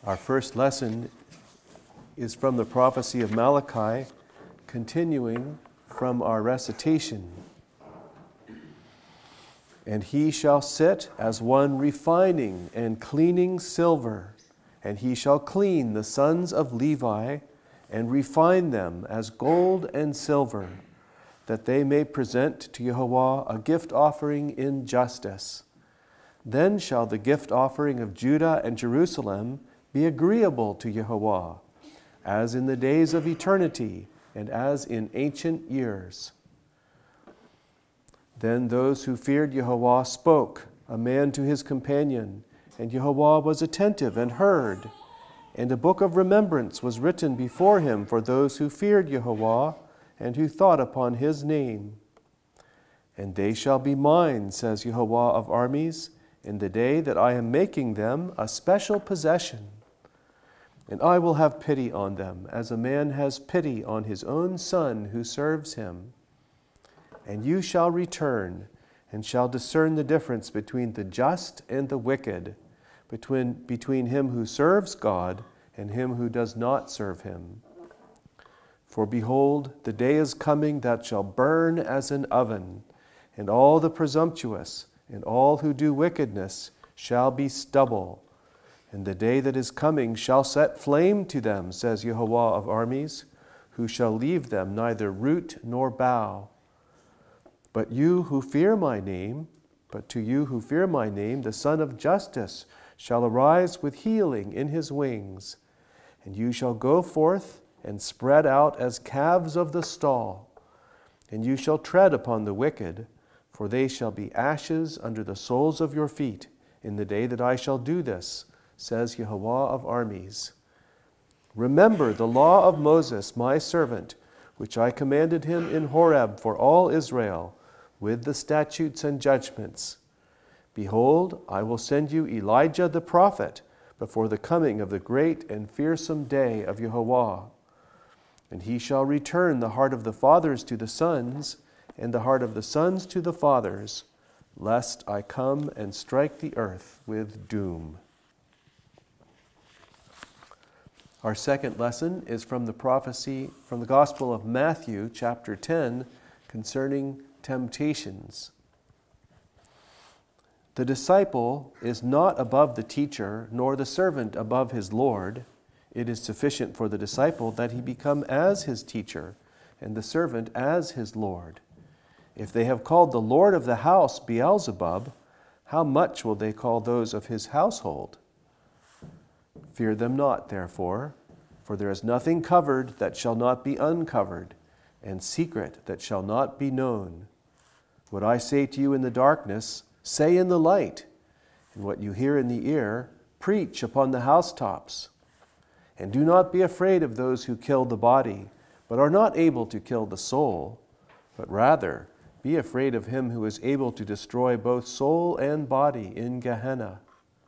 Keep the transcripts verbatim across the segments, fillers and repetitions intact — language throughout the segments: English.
Our first lesson is from the prophecy of Malachi, continuing from our recitation. And he shall sit as one refining and cleaning silver, and he shall clean the sons of Levi and refine them as gold and silver, that they may present to Jehovah a gift offering in justice. Then shall the gift offering of Judah and Jerusalem be agreeable to Jehovah, as in the days of eternity and as in ancient years. Then those who feared Jehovah spoke, a man to his companion, and Jehovah was attentive and heard. And a book of remembrance was written before him for those who feared Jehovah and who thought upon his name. And they shall be mine, says Jehovah of armies, in the day that I am making them a special possession. And I will have pity on them, as a man has pity on his own son who serves him. And you shall return, and shall discern the difference between the just and the wicked, between, between him who serves God and him who does not serve him. For behold, the day is coming that shall burn as an oven, and all the presumptuous and all who do wickedness shall be stubble. And the day that is coming shall set flame to them, says Jehovah of armies, who shall leave them neither root nor bough. But you who fear my name, but to you who fear my name, the Son of Justice shall arise with healing in his wings. And you shall go forth and spread out as calves of the stall. And you shall tread upon the wicked, for they shall be ashes under the soles of your feet in the day that I shall do this, says Jehovah of armies. Remember the law of Moses, my servant, which I commanded him in Horeb for all Israel, with the statutes and judgments. Behold, I will send you Elijah the prophet before the coming of the great and fearsome day of Jehovah. And he shall return the heart of the fathers to the sons, and the heart of the sons to the fathers, lest I come and strike the earth with doom. Our second lesson is from the prophecy from the Gospel of Matthew, chapter ten, concerning temptations. The disciple is not above the teacher, nor the servant above his Lord. It is sufficient for the disciple that he become as his teacher, and the servant as his Lord. If they have called the Lord of the house Beelzebub, how much will they call those of his household? Fear them not, therefore, for there is nothing covered that shall not be uncovered, and secret that shall not be known. What I say to you in the darkness, say in the light, and what you hear in the ear, preach upon the housetops. And do not be afraid of those who kill the body, but are not able to kill the soul, but rather be afraid of him who is able to destroy both soul and body in Gehenna.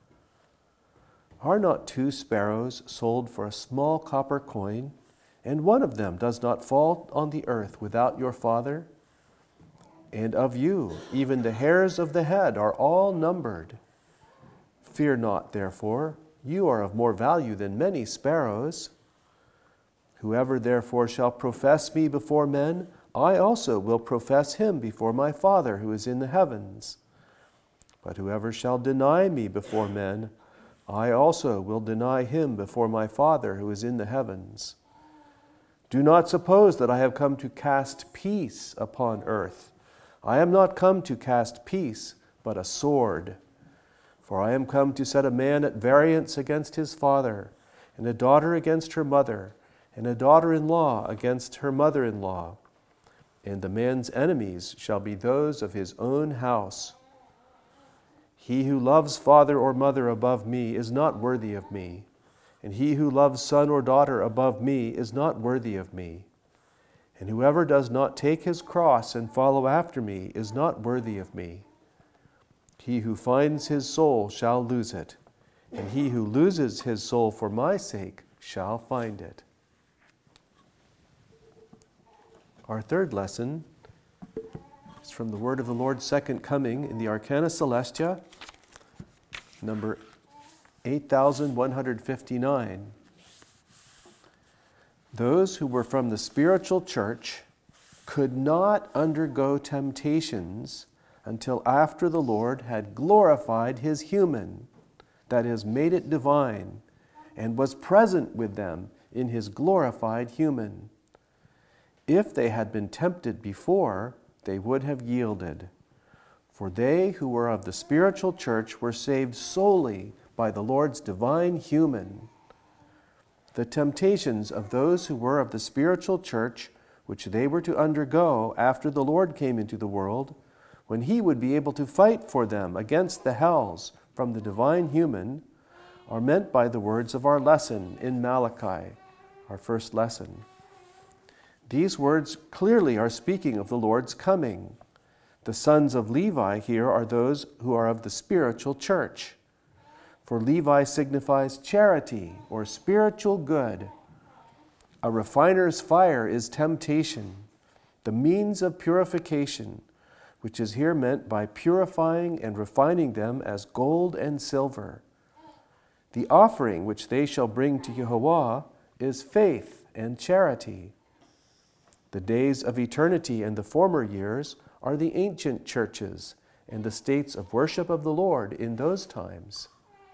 Are not two sparrows sold for a small copper coin, and one of them does not fall on the earth without your Father? And of you, even the hairs of the head are all numbered. Fear not, therefore, you are of more value than many sparrows. Whoever therefore shall profess me before men, I also will profess him before my Father who is in the heavens. But whoever shall deny me before men, I also will deny him before my Father who is in the heavens. Do not suppose that I have come to cast peace upon earth. I am not come to cast peace, but a sword. For I am come to set a man at variance against his father, and a daughter against her mother, and a daughter-in-law against her mother-in-law. And the man's enemies shall be those of his own house. He who loves father or mother above me is not worthy of me, and he who loves son or daughter above me is not worthy of me. And whoever does not take his cross and follow after me is not worthy of me. He who finds his soul shall lose it, and he who loses his soul for my sake shall find it. Our third lesson is from the word of the Lord's second coming in the Arcana Celestia, number eight thousand one hundred fifty-nine. Those who were from the spiritual church could not undergo temptations until after the Lord had glorified his human, that is, made it divine, and was present with them in his glorified human. If they had been tempted before, they would have yielded. For they who were of the spiritual church were saved solely by the Lord's divine human. The temptations of those who were of the spiritual church, which they were to undergo after the Lord came into the world, when he would be able to fight for them against the hells from the divine human, are meant by the words of our lesson in Malachi, our first lesson. These words clearly are speaking of the Lord's coming. The sons of Levi here are those who are of the spiritual church. For Levi signifies charity or spiritual good. A refiner's fire is temptation, the means of purification, which is here meant by purifying and refining them as gold and silver. The offering which they shall bring to Yehovah is faith and charity. The days of eternity and the former years are the ancient churches and the states of worship of the Lord in those times.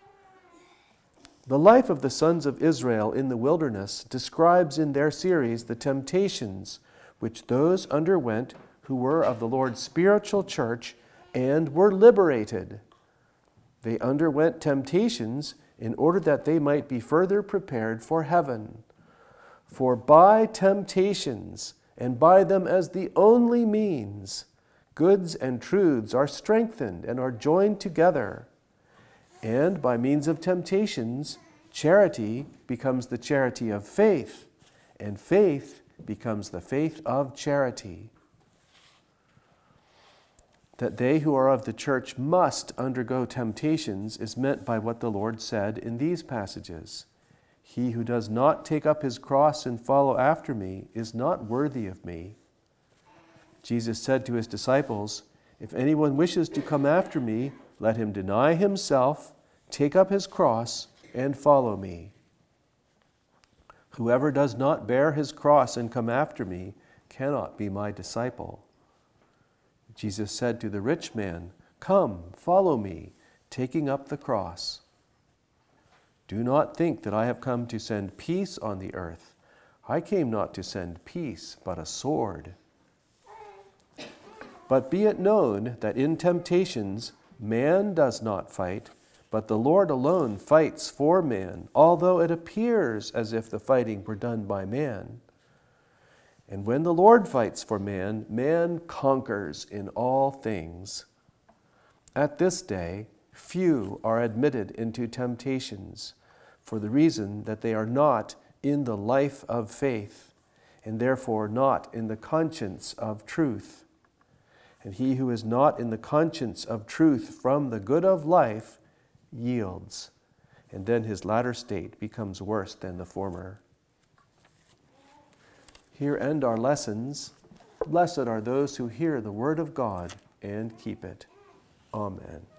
The life of the sons of Israel in the wilderness describes in their series the temptations which those underwent who were of the Lord's spiritual church and were liberated. They underwent temptations in order that they might be further prepared for heaven. For by temptations, and by them as the only means, goods and truths are strengthened and are joined together. And by means of temptations, charity becomes the charity of faith, and faith becomes the faith of charity. That they who are of the church must undergo temptations is meant by what the Lord said in these passages. He who does not take up his cross and follow after me is not worthy of me. Jesus said to his disciples, "If anyone wishes to come after me, let him deny himself, take up his cross, and follow me. Whoever does not bear his cross and come after me cannot be my disciple." Jesus said to the rich man, "Come, follow me, taking up the cross." Do not think that I have come to send peace on the earth. I came not to send peace, but a sword. But be it known that in temptations man does not fight, but the Lord alone fights for man, although it appears as if the fighting were done by man. And when the Lord fights for man, man conquers in all things. At this day, few are admitted into temptations, for the reason that they are not in the life of faith, and therefore not in the conscience of truth. And he who is not in the conscience of truth from the good of life yields, and then his latter state becomes worse than the former. Here end our lessons. Blessed are those who hear the word of God and keep it. Amen.